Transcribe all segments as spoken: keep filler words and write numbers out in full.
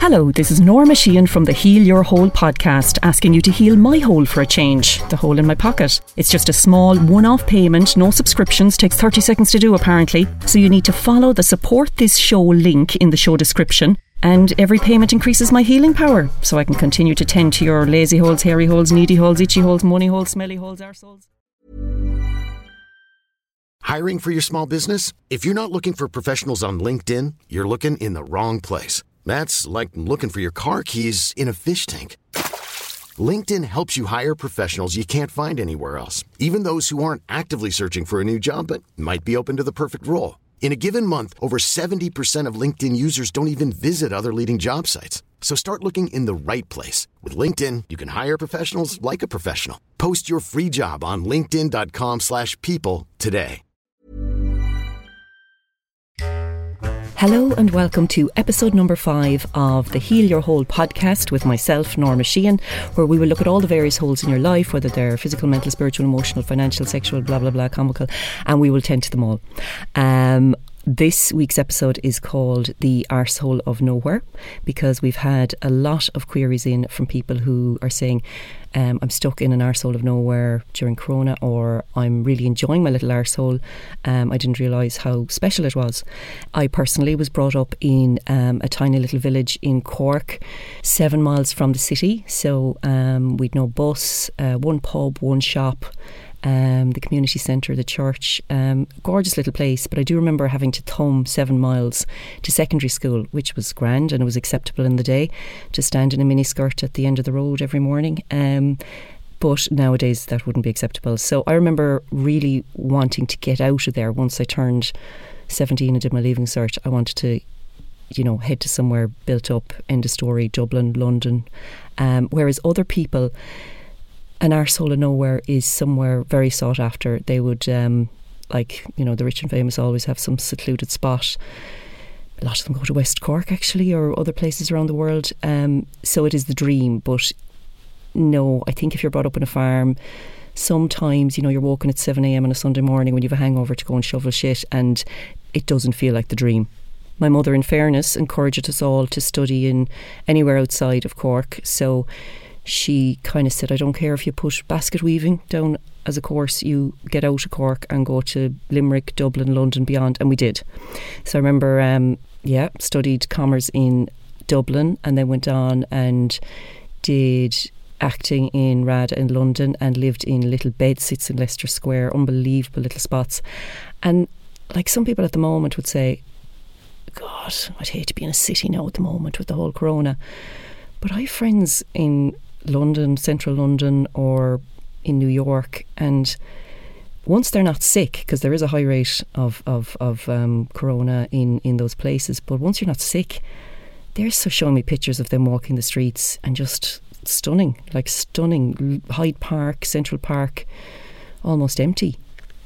Hello, this is Norma Sheehan from the Heal Your Hole podcast, asking you to heal my hole for a change, the hole in my pocket. It's just a small one-off payment, no subscriptions, takes thirty seconds to do apparently, so you need to follow the support this show link in the show description, and every payment increases my healing power, so I can continue to tend to your lazy holes, hairy holes, needy holes, itchy holes, money holes, smelly holes, arseholes. Hiring for your small business? If you're not looking for professionals on LinkedIn, you're looking in the wrong place. That's like looking for your car keys in a fish tank. LinkedIn helps you hire professionals you can't find anywhere else, even those who aren't actively searching for a new job but might be open to the perfect role. In a given month, over seventy percent of LinkedIn users don't even visit other leading job sites. So start looking in the right place. With LinkedIn, you can hire professionals like a professional. Post your free job on linkedin.com slash people today. Hello and welcome to episode number five of the Heal Your Hole podcast with myself, Norma Sheehan, where we will look at all the various holes in your life, whether they're physical, mental, spiritual, emotional, financial, sexual, blah, blah, blah, comical, and we will tend to them all. Um, This week's episode is called The Arsehole of Nowhere, because we've had a lot of queries in from people who are saying um, I'm stuck in an arsehole of nowhere during Corona, or I'm really enjoying my little arsehole. Um, I didn't realise how special it was. I personally was brought up in um, a tiny little village in Cork, seven miles from the city. So um, we'd no bus, uh, one pub, one shop. Um, the community centre, the church, um, gorgeous little place. But I do remember having to thumb seven miles to secondary school, which was grand and it was acceptable in the day to stand in a miniskirt at the end of the road every morning. Um, but nowadays that wouldn't be acceptable. So I remember really wanting to get out of there. Once I turned seventeen and did my leaving cert, I wanted to, you know, head to somewhere built up, end of story, Dublin, London. Um, whereas other people, an arsehole of nowhere is somewhere very sought after. They would, um, like, you know, the rich and famous always have some secluded spot. A lot of them go to West Cork, actually, or other places around the world. Um, so it is the dream. But no, I think if you're brought up on a farm, sometimes, you know, you're woken at seven a.m. on a Sunday morning when you have a hangover to go and shovel shit, and it doesn't feel like the dream. My mother, in fairness, encouraged us all to study in anywhere outside of Cork. So she kind of said, I don't care if you put basket weaving down as a course, you get out of Cork and go to Limerick, Dublin, London, beyond. And we did. So I remember, um, yeah, studied commerce in Dublin and then went on and did acting in RADA in London and lived in little bedsits in Leicester Square, unbelievable little spots. And like some people at the moment would say, God, I'd hate to be in a city now at the moment with the whole Corona. But I have friends in London, central London, or in New York, and once they're not sick, because there is a high rate of of, of um, Corona in, in those places, but once you're not sick, they're so showing me pictures of them walking the streets and just stunning, like stunning. Hyde Park, Central Park, almost empty.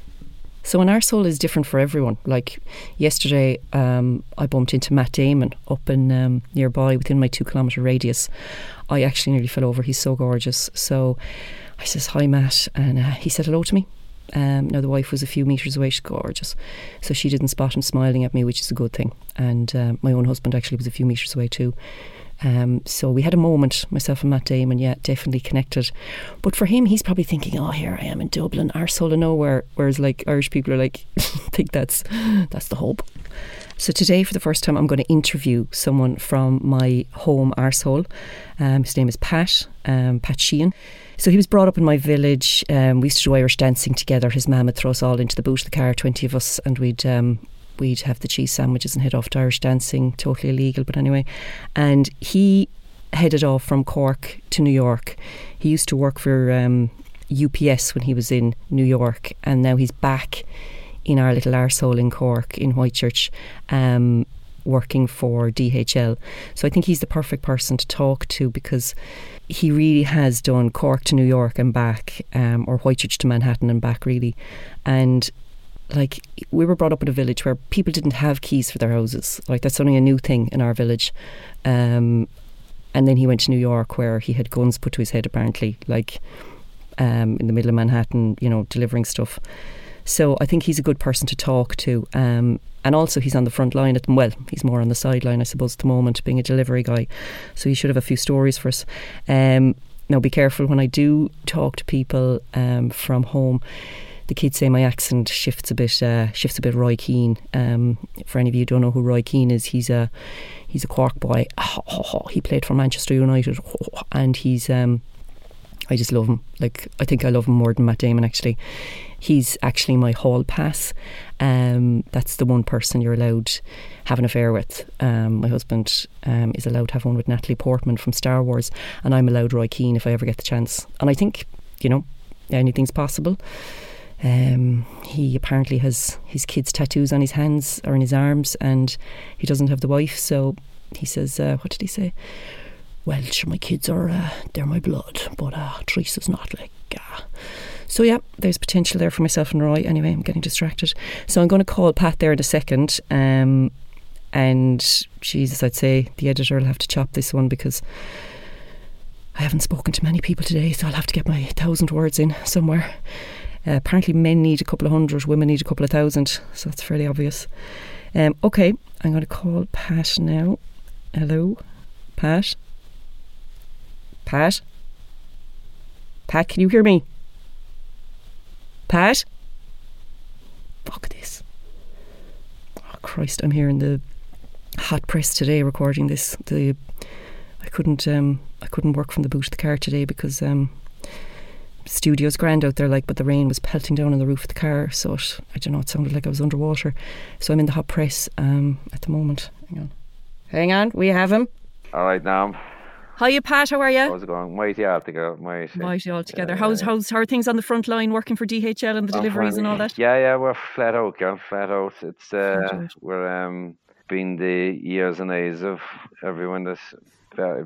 So an arsehole is different for everyone. Like yesterday, um, I bumped into Matt Damon up in um, nearby within my two kilometre radius. I actually nearly fell over. He's so gorgeous. So I says, hi Matt, and uh, he said hello to me. Um, now the wife was a few metres away. She's gorgeous, so she didn't spot him smiling at me, which is a good thing. And uh, my own husband actually was a few metres away too. Um, so we had a moment, myself and Matt Damon, yeah, definitely connected. But for him, he's probably thinking, oh, here I am in Dublin, arsehole of nowhere. Whereas like Irish people are like, think that's that's the hope. So today, for the first time, I'm going to interview someone from my home arsehole. Um, his name is Pat, um, Pat Sheehan. So he was brought up in my village. Um, we used to do Irish dancing together. His mum would throw us all into the boot of the car, twenty of us, and we'd um, we'd have the cheese sandwiches and head off to Irish dancing, totally illegal, but anyway. And he headed off from Cork to New York. He used to work for um, U P S when he was in New York, and now he's back in our little arsehole in Cork, in Whitechurch, um, working for D H L. So I think he's the perfect person to talk to, because he really has done Cork to New York and back, um, or Whitechurch to Manhattan and back, really. And like, we were brought up in a village where people didn't have keys for their houses. Like, that's only a new thing in our village. Um, and then he went to New York, where he had guns put to his head, apparently, like um, in the middle of Manhattan, you know, delivering stuff. So I think he's a good person to talk to. Um, and also he's on the front line at them. Well, he's more on the sideline, I suppose, at the moment, being a delivery guy. So he should have a few stories for us. Um, now, be careful when I do talk to people um, from home. The kids say my accent shifts a bit. Uh, shifts a bit. Roy Keane. Um, for any of you who don't know who Roy Keane is, he's a he's a Cork boy. He played for Manchester United, and he's. Um, I just love him. Like, I think I love him more than Matt Damon, actually. He's actually my hall pass. Um, that's the one person you're allowed to have an affair with. Um, my husband um, is allowed to have one with Natalie Portman from Star Wars, and I'm allowed Roy Keane if I ever get the chance. And I think, you know, anything's possible. Um, he apparently has his kids' tattoos on his hands or in his arms, and he doesn't have the wife. So he says, uh, what did he say? Well, sure, my kids are, uh, they're my blood, but uh, Teresa's not, like, uh. So yeah, there's potential there for myself and Roy. Anyway, I'm getting distracted. So I'm going to call Pat there in a second. Um, and Jesus, I'd say the editor will have to chop this one because I haven't spoken to many people today, so I'll have to get my thousand words in somewhere. Uh, apparently men need a couple of hundred, women need a couple of thousand, so that's fairly obvious. Um, okay, I'm going to call Pat now. Hello, Pat? Pat? Pat, can you hear me? Pat? Fuck this. Oh Christ, I'm here in the hot press today recording this. The I couldn't um I couldn't work from the boot of the car today because um studio's grand out there, like, but the rain was pelting down on the roof of the car, so it, I don't know, it sounded like I was underwater. So I'm in the hot press um at the moment. Hang on. Hang on, we have him. All right, now. Hiya, Pat, how are you? How's it going? Mighty all together. Mighty. Mighty all together. Yeah, how's, yeah. how's, how are things on the front line working for D H L and the I'm deliveries fine. and all that? Yeah, yeah, we're flat out, girl. Flat out. It's, uh, Flat out. we're, um, been the years and days of everyone that's, uh,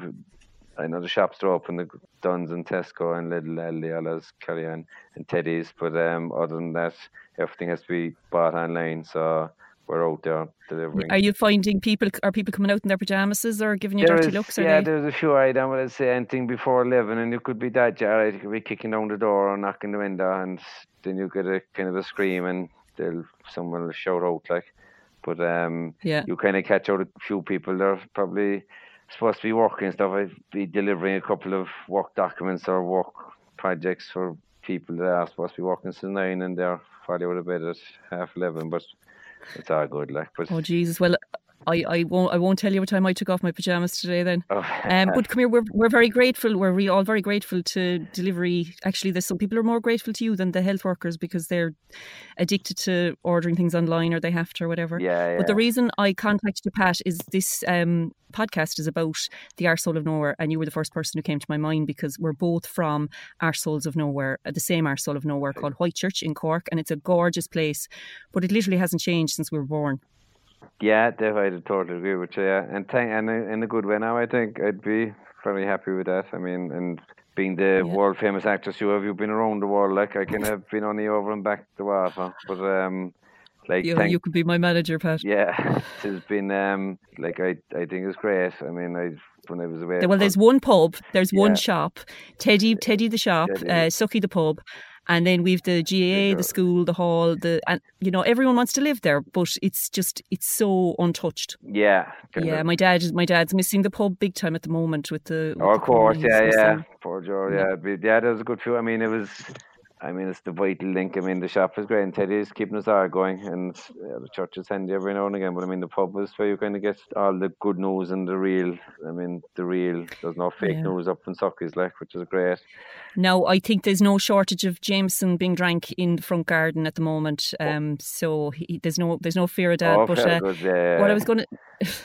I know the shops are open, the Duns and Tesco and Lidl, Aldi, all those Carry On and Teddy's, but um, other than that, everything has to be bought online, so we're out there delivering. Are you finding people, are people coming out in their pyjamas or giving you There dirty is- looks? Are yeah, they? there's a few items, I'd say anything before eleven, and you could be that, Jared, you could be kicking down the door or knocking the window, and then you get a kind of a scream, and they'll, someone will shout out, like, but um, Yeah. you kind of catch out a few people, they're probably supposed to be working and stuff. I'd be delivering a couple of work documents or work projects for people that are supposed to be working since nine, and they're probably out of bed at half eleven, but it's all good, like. But Oh Jesus! Well, I, I won't I won't tell you what time I took off my pyjamas today. Then, oh, um, but come here. We're we're very grateful. We're re- all very grateful to delivery. Actually, there's some people who are more grateful to you than the health workers because they're addicted to ordering things online or they have to or whatever. yeah, yeah. But the reason I contacted you, Pat, is this um, podcast is about the Arsehole of Nowhere, and you were the first person who came to my mind because we're both from Arseholes of Nowhere, uh, the same Arsehole of Nowhere called Whitechurch in Cork, and it's a gorgeous place, but it literally hasn't changed since we were born. Yeah, definitely, I totally agree with you. Yeah, and th- and in a good way now, I think I'd be very happy with that. I mean, and being the Yeah. world famous actress you have, you've been around the world. Like I can have been only over and back the water, but um, like You, thank- you could be my manager, Pat. yeah, it's been um, like I I think it's great. I mean, I when I was away. Well, there's one pub, there's Yeah. one shop, Teddy, Teddy the shop, Teddy. uh, Sucky the pub, and then we've the G A A, the school, the hall, the and you know everyone wants to live there, but it's just it's so untouched. yeah, kind Yeah, of. my dad, is my dad's missing the pub big time at the moment with the. With Oh, the of course, corona. yeah, He's yeah. missing- Poor Joe, Yeah. yeah. But yeah, there's a good few. I mean, it was, I mean, it's the vital link. I mean, the shop is great, and Teddy's keeping us all going, and yeah, the church is handy every now and again. But I mean, the pub is where you kind of get all the good news and the real. I mean, the real. There's no fake Yeah. news up in Sucky's, like, which is great. Now, I think there's no shortage of Jameson being drank in the front garden at the moment. Um, so he, there's no there's no fear of that. oh, but very uh, good, yeah. what I was going to,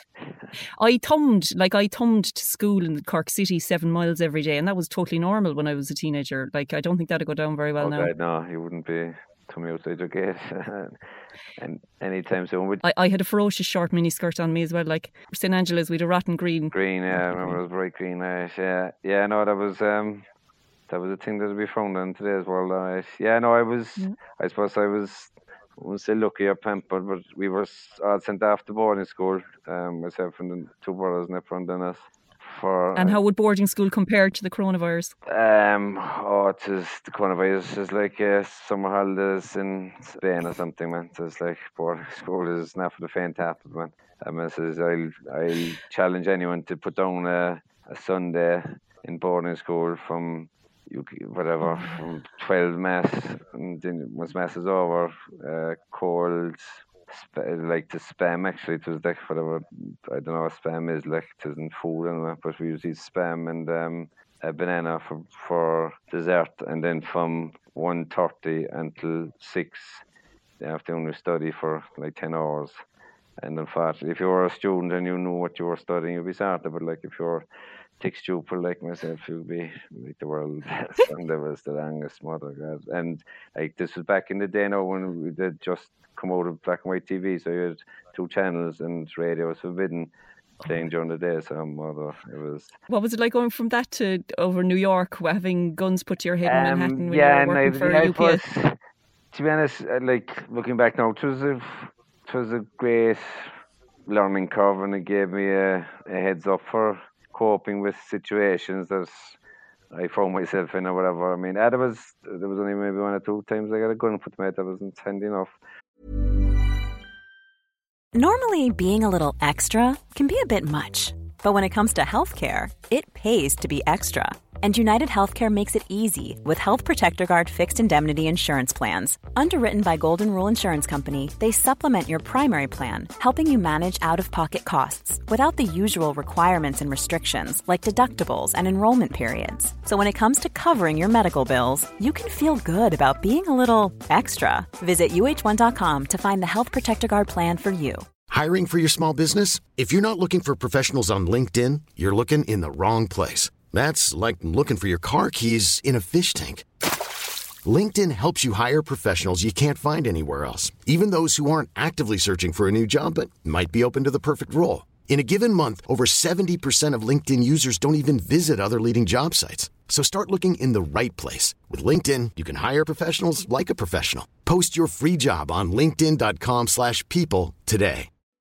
I thumbed like I thumbed to school in Cork City seven miles every day, and that was totally normal when I was a teenager. Like I don't think that'd go down very well oh, now. God, no, he wouldn't be coming outside your gate, and anytime soon. With I, I had a ferocious short mini skirt on me as well, like Saint Angela's with a rotten green. green, yeah, I remember it was bright green, nice, yeah, yeah. No, that was um. That was a thing that would be found in today's world. Uh, yeah, no, I was, Yeah. I suppose I was, I wouldn't say lucky or pampered, but we were all sent off to boarding school, um, myself and the two brothers, Nipper and Dennis, for. And how would boarding school compare to the coronavirus? Um, oh, it is the coronavirus is like uh, summer holidays in Spain or something, man. So it's like boarding school is not for the faint-hearted, man. I mean, says I'll I'll challenge anyone to put down a, a Sunday in boarding school from you whatever from twelve mass, and then once mass is over, uh, cold. Sp- like the spam actually it was like whatever I don't know what spam is like it isn't food anyway, but we use spam and um, a banana for for dessert, and then from one thirty until six the afternoon we study for like ten hours. And unfortunately, if you were a student and you knew what you were studying, you'd be sorted. But like if you're tech stupid like myself, you'd be like the world. Sunday was the longest, mother God. And like this was back in the day now when we did just come out of black and white T V, so you had two channels and radio was forbidden playing during the day. So mother, it was. What was it like going from that to over New York, having guns put to your head in Um, Manhattan when yeah, you were working no, for yeah, U it P S? was, to be honest, uh, like looking back now, it was a, it was a great learning curve, and it gave me a, a heads up for coping with situations that I found myself in or whatever. I mean, uh, there was there was only maybe one or two times I got a gun put to my head that wasn't handy enough. Normally, being a little extra can be a bit much, but when it comes to healthcare, it pays to be extra. And United Healthcare makes it easy with Health Protector Guard fixed indemnity insurance plans. Underwritten by Golden Rule Insurance Company, they supplement your primary plan, helping you manage out-of-pocket costs without the usual requirements and restrictions like deductibles and enrollment periods. So when it comes to covering your medical bills, you can feel good about being a little extra. Visit U H one dot com to find the Health Protector Guard plan for you. Hiring for your small business? If you're not looking for professionals on LinkedIn, you're looking in the wrong place. That's like looking for your car keys in a fish tank. LinkedIn helps you hire professionals you can't find anywhere else, even those who aren't actively searching for a new job but might be open to the perfect role. In a given month, over seventy percent of LinkedIn users don't even visit other leading job sites. So start looking in the right place. With LinkedIn, you can hire professionals like a professional. Post your free job on linkedin dot com slash people today.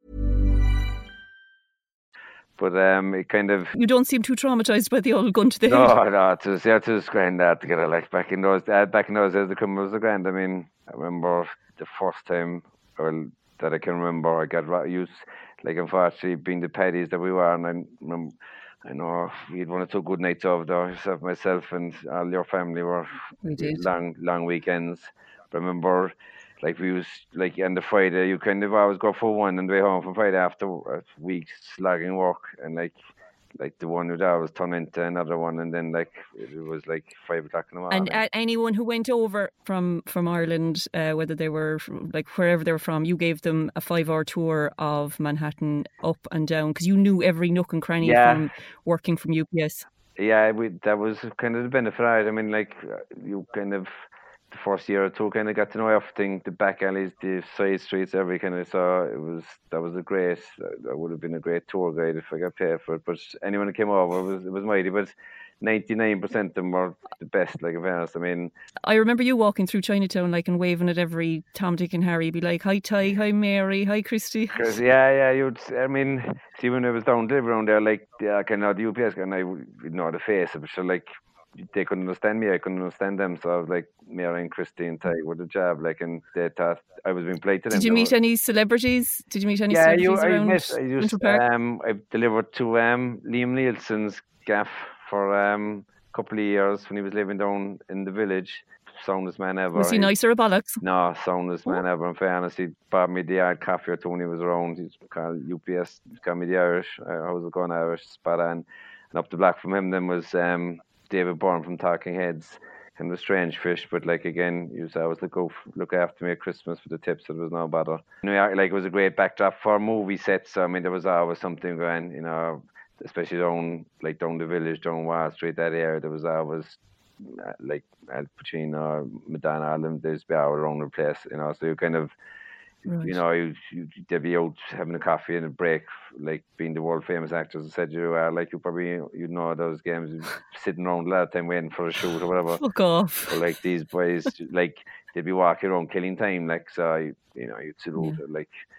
But um, it kind of. You don't seem too traumatised by the old gun to the No, head. no, it was, yeah, it was grand that together. Like back in those, uh, back in those days, the criminals were grand. I mean, I remember the first time, well, that I can remember, I got used, like unfortunately, being the paddies that we were, and I remember, I know we had one or two good nights over there. Yourself, myself, and all your family were We did. long, long weekends. But I remember, like we was like on the Friday, you kind of always go for one and way home from Friday after a week's slogging work, and like, like the one who that was turned into another one, and then like it was like five o'clock in the morning. And uh, anyone who went over from from Ireland, uh, whether they were from, like wherever they were from, you gave them a five-hour tour of Manhattan up and down because you knew every nook and cranny Yeah. from working from U P S. Yeah, we, that was kind of the benefit of it. I mean, like you kind of. The first year or two, kind of got to know everything, the back alleys, the side streets, every kind of. So it was that was a great. That would have been a great tour guide if I got paid for it. But anyone who came over, it was it was mighty. But ninety-nine percent of them were the best. Like in fairness, I mean, I remember you walking through Chinatown, like, and waving at every Tom, Dick, and Harry. Be like, "Hi, Ty. Hi, Mary. Hi, Christy." cause yeah, yeah, you'd. I mean, see when I was down there around there, like yeah, kind of the U P S guy, and I would know the face of it. So like. They couldn't understand me, I couldn't understand them, so I was like, Mary and Christy and Ty with a job, like, and they thought I was being played to them. Did you meet were, any celebrities? Did you meet any yeah, celebrities you, I around met, I used, Central Park? um, I delivered to um, Liam Nielsen's gaff for um, a couple of years when he was living down in the village. Soundest man ever. Was he nicer or bollocks? No, soundest man ever. In fairness, he bought me the odd coffee or two when he was around. He's called U P S, he got me the Irish. Uh, how's it going, Irish? Spot on. And up the block from him then was um, David Byrne from Talking Heads. Kind of a strange fish, but like again, you used to always look, look after me at Christmas for the tips, so there was no bother. New York, like, it was a great backdrop for movie sets. So, I mean, there was always something going, you know, especially down, like down the village, down Wall Street, that area, there was always, uh, like, Al Pacino, Madonna, all them, there's be all around the place, you know, so you kind of, Right. you know, you, you, they'd be out having a coffee and a break, like being the world famous actors. I said you are, like you probably, you know those games, you'd be sitting around a lot of time waiting for a shoot or whatever. Fuck off. Or like these boys, like they'd be walking around killing time, like, so, you, you know, you'd salute, yeah. like,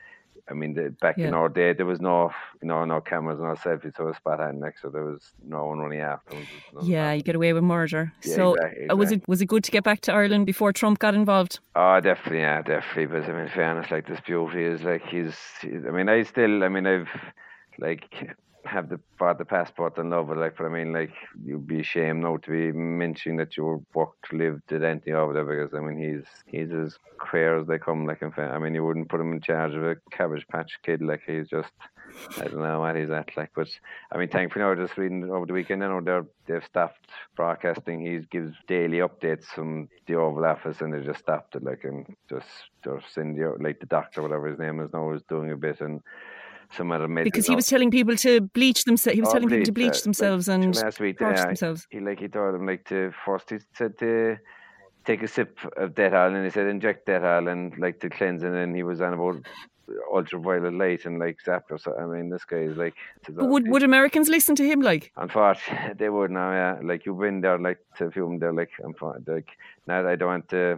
I mean, the, back Yeah. in our day, there was no, you know, no cameras, no selfies, so it was spot on next, so there was no one running after them. Yeah, you get away with murder. Yeah, so exactly, uh, was exactly. it was it good to get back to Ireland before Trump got involved? Oh, definitely, yeah, definitely. But I mean, in fairness, like this beauty is like he's, he's. I mean, I still. I mean, I've like have the bought the passport and love it. Like, but I mean, like you'd be ashamed now to be mentioning that you worked, lived, did anything over there, because I mean, he's he's as queer as they come. Like, in fact, I mean, you wouldn't put him in charge of a Cabbage Patch Kid. Like, he's just. I don't know what he's at, like, but I mean, thankfully, I was just reading over the weekend. I know they're they've stopped broadcasting. He gives daily updates from the Oval Office, and they just stopped it, like, and just they're sending you, like, the doctor, whatever his name is now, is doing a bit, and some other medical. Because he was telling people to bleach themselves. He was Oh, telling people to bleach, bleach uh, themselves like, and last week, torch yeah, themselves. He like he told them like to first he said to take a sip of Dettol, and he said inject Dettol and like to cleanse, and then he was on about ultraviolet light and like zap or so. I mean, this guy is like. But would would Americans listen to him? Like, unfortunately, they would now. Yeah, like you've been there, like to a few of them, they're like, I'm fine. Like now, I don't want to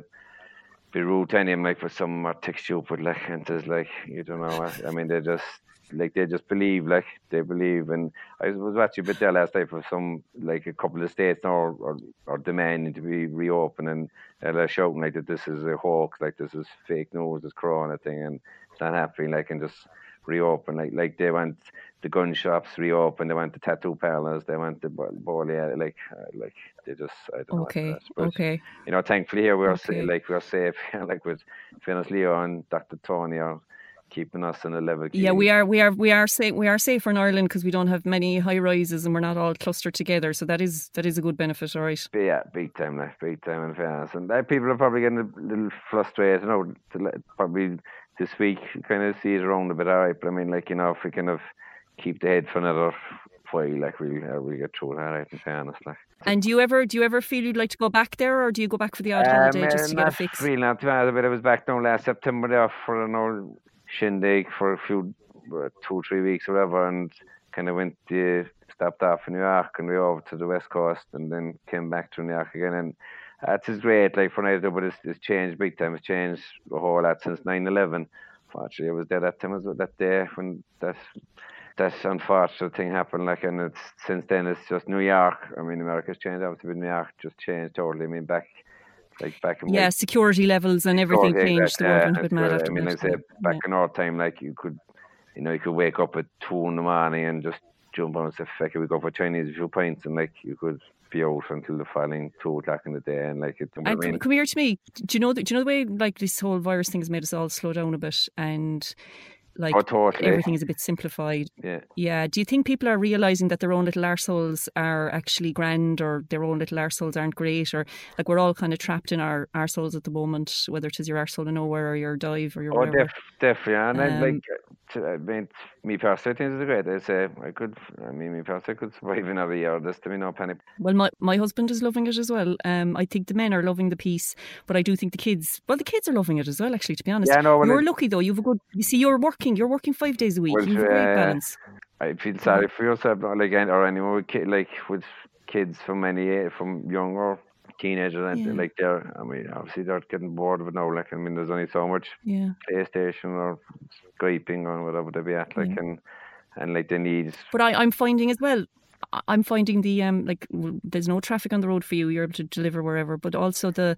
be rude to any of them, like, but some are tick stupid, like, and there's like you don't know what. I mean, they just like they just believe, like they believe. And I was watching a bit there last night for some like a couple of states now are, are, are demanding to be reopened, and they're shouting like that this is a hoax, like this is fake news, this Corona thing, and it's not happening, like, and just reopen, like like they want the gun shops reopen, they want the tattoo parlors, they want the bowling, like uh, like they just I don't okay, know. But, okay. You know, thankfully here we're okay. sa- like we're safe, like with Fianna Leo and Doctor Tony are keeping us in a level. Yeah, we are, we are, we are safe. We are safer in Ireland because we don't have many high rises and we're not all clustered together. So that is that is a good benefit, all right. But yeah, big time, like big time in fairness, and uh, people are probably getting a little frustrated. You know, to let, probably this week kind of see it around a bit, all right. But I mean, like, you know, if we kind of keep the head for another while, like we uh, we get through it, all right. In fairness, like. And do you ever do you ever feel you'd like to go back there, or do you go back for the odd um, holiday just to get a fix? Really, not to be honest, but I was back down last September there for an old shindig for a few, uh, two, three weeks or whatever, and kind of went, uh, stopped off in New York and we over to the West Coast, and then came back to New York again. And that is great, like for now, but it's, it's changed big time. It's changed a whole lot since nine eleven. Fortunately, I was there that time, as well, that day when that that unfortunate thing happened. Like, and it's since then it's just New York. I mean, America's changed, obviously, but New York just changed totally. I mean, back. Like back in yeah, like, security levels and everything security, changed. Exactly. The world went Yeah, a bit mad after I mean, that. like I said, back yeah. in our time, like you could, you know, you could wake up at two in the morning and just jump on and say, "Feck it, we go for Chinese a few pints," and like you could be out until the following two o'clock in the day, and like it. And I mean, come here to me. Do you know? Do you know the way like this whole virus thing has made us all slow down a bit and. Like oh, totally. everything is a bit simplified. Yeah. Yeah. Do you think people are realising that their own little arseholes are actually grand, or their own little arseholes aren't great, or like we're all kind of trapped in our arseholes at the moment, whether it is your arsehole of nowhere or your dive or your oh, whatever? Def, definitely. And um, like, to, I mean, me personally, I think it's great. I say I could. I mean, me personally, I could survive another year. This to me, no panic. Well, my my husband is loving it as well. Um, I think the men are loving the piece, but I do think the kids. Well, the kids are loving it as well. Actually, to be honest, yeah, no, well, you're it, lucky though. You've a good. You see, you're working. You're working five days a week. Well, you have a great uh, balance. I feel sorry for yourself, like, or anyone with kid, like with kids from any from younger teenagers, and Yeah. like they're. I mean, obviously they're getting bored of it now. Like, I mean, there's only so much Yeah. PlayStation or Skyping or whatever they be at. Like, Yeah. and and like they need. But I, I'm finding as well. I- I'm finding the um like w- there's no traffic on the road for you. You're able to deliver wherever. But also the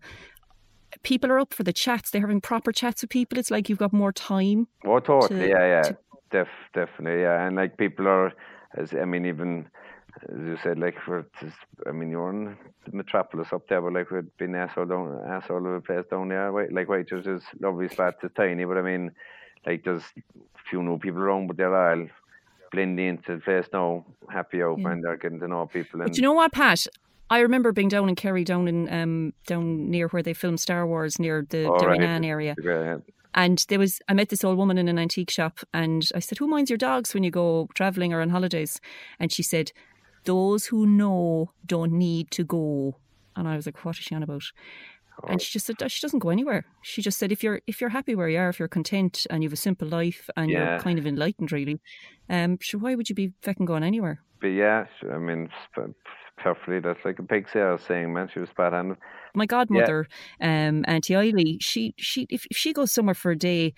people are up for the chats. They're having proper chats with people. It's like you've got more time. Oh, totally. to- yeah, yeah, to- def, definitely. Yeah, and like people are, as I mean, even as you said, like for, I mean, you're in the metropolis up there, but like we've been asshole down, asshole of a place down there. Right? Like Whitechurch is lovely spot. It's tiny, but I mean, like there's few new people around, but they're all blending into the place now, happy out, Yeah. and they're getting to know people. And But you know what, Pat? I remember being down in Kerry, down in um down near where they filmed Star Wars, near the All right. Derrynane area. Yeah, And there was, I met this old woman in an antique shop, and I said, "Who minds your dogs when you go travelling or on holidays?" And she said, "Those who know don't need to go." And I was like, "What is she on about?" And she just said she doesn't go anywhere. She just said if you're if you're happy where you are, if you're content and you have a simple life and Yeah. you're kind of enlightened, really, um, sure, why would you be fecking going anywhere? but yeah, I mean, sp- perfectly. That's like a pig sales saying, man. She was spot on. My godmother, um, Auntie Eiley, she she if, if she goes somewhere for a day,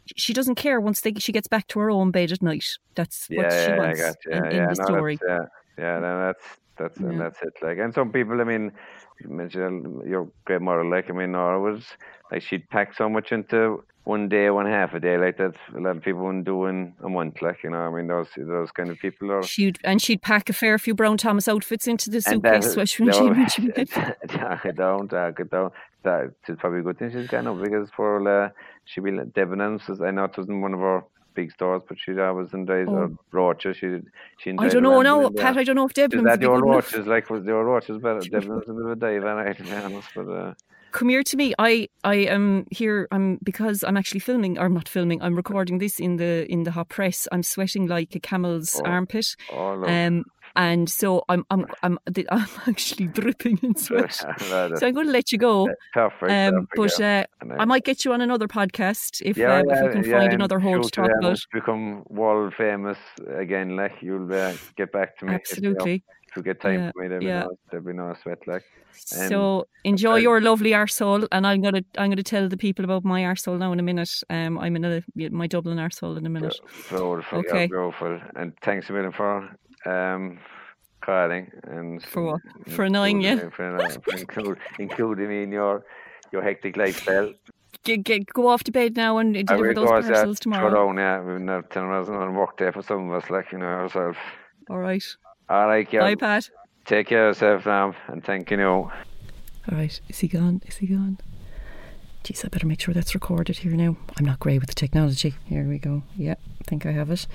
she doesn't care once they, she gets back to her own bed at night. That's what yeah, she yeah, wants I got you. in, Yeah, in yeah, the no, story. That's, yeah, yeah, no, that's that's Yeah. and that's it. Like, and some people, I mean, you mentioned your great mother. Like, I mean, Nora was like she'd pack so much into one day, one half a day, like that. A lot of people wouldn't do in a month. Like, you know, I mean, those those kind of people are. She'd and she'd pack a fair few Brown Thomas outfits into the And that, suitcase when no, she when she went. I don't, I don't. That's probably a good thing she's gone up because for uh, she be Debenhams. I know it wasn't one of our big stores, but she always enjoyed Oh. or Roaches. She she enjoyed I don't know, no, no, Pat. I don't know if Is Debenhams that would be your good enough. Roaches? Like, was your Roaches better? Debenhams a bit of a dive, anyway, to be honest. But uh, Come here to me. I I am here. I'm because I'm actually filming. Or I'm not filming. I'm recording this in the in the hot press. I'm sweating like a camel's Oh. armpit. oh, look. Um, and so I'm I'm I'm I'm actually dripping in sweat. So I'm going to let you go. Perfect. Um, perfect, but yeah. uh, And I might get you on another podcast if Yeah, uh, yeah, if we can yeah, find in another hole to future, talk yeah, about. once you become world famous again, like you'll uh, get back to me. If, you know, Absolutely. if you get time Yeah, for me, there'll be, yeah. no, there'll be no sweat, like. And So enjoy I- your lovely arsehole, and I'm gonna I'm gonna tell the people about my arsehole now in a minute. Um, I'm in a, my Dublin arsehole in a minute. Beautiful, Okay. yeah, beautiful. And thanks a million for um, calling and For what? For annoying you? including me- for, annoying- for include, including me in your your hectic lifestyle. Get, get, go off to bed now and I deliver will those go as that parcels tomorrow. down, yeah. We've now ten hours on work day for some of us, like, you know, ourselves. All right. All right, yeah. Bye, Pat. Take care of yourself now, and thank you. All right. Is he gone? Is he gone? Jeez, I better make sure that's recorded here now. I'm not great with the technology. Here we go. Yeah, I think I have it.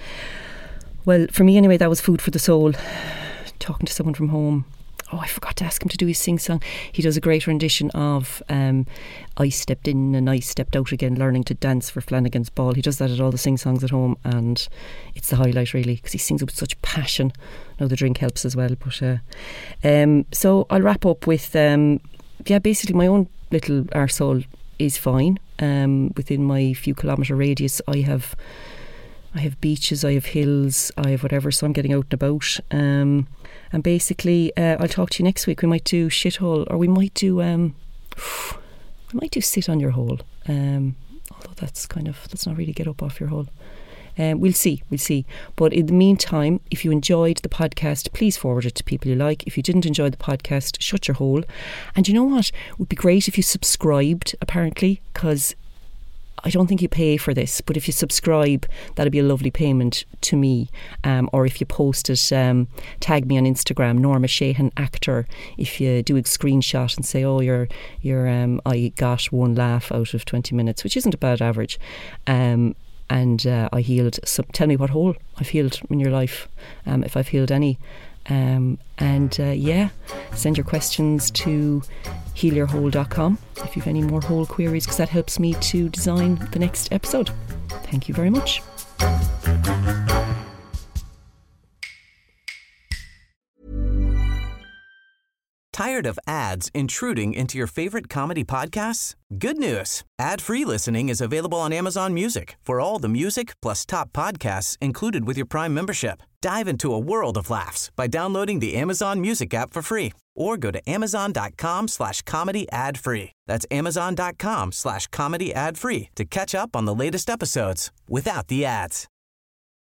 Well, for me anyway, that was food for the soul. Talking to someone from home. Oh, I forgot to ask him to do his sing-song. He does a great rendition of um, I Stepped In and I Stepped Out Again, learning to dance for Flanagan's Ball. He does that at all the sing-songs at home, and it's the highlight really, because he sings with such passion. Now the drink helps as well. But uh, um, so I'll wrap up with, um, yeah, basically my own little arsehole is fine. Um, within my few kilometre radius, I have I have beaches, I have hills, I have whatever, so I'm getting out and about. Um, and basically, uh, I'll talk to you next week. We might do shithole, or we might do um, we might do sit on your hole. Um, although that's kind of that's not really get up off your hole. Um, we'll see, we'll see. But in the meantime, if you enjoyed the podcast, please forward it to people you like. If you didn't enjoy the podcast, shut your hole. And you know what? It would be great if you subscribed, apparently, because I don't think you pay for this, but if you subscribe, that'd be a lovely payment to me. Um, or if you post it, um, tag me on Instagram, Norma Sheehan Actor. If you do a screenshot and say, oh, you're, you're, um, I got one laugh out of twenty minutes, which isn't a bad average. Um, and uh, I healed, some, tell me what hole I've healed in your life, um, if I've healed any. Um, and uh, yeah, send your questions to heal your hole dot com if you've any more hole queries, because that helps me to design the next episode. Thank you very much. Tired of ads intruding into your favorite comedy podcasts? Good news. Ad-free listening is available on Amazon Music for all the music plus top podcasts included with your Prime membership. Dive into a world of laughs by downloading the Amazon Music app for free or go to amazon.com slash comedy ad free. That's amazon.com slash comedy ad free to catch up on the latest episodes without the ads.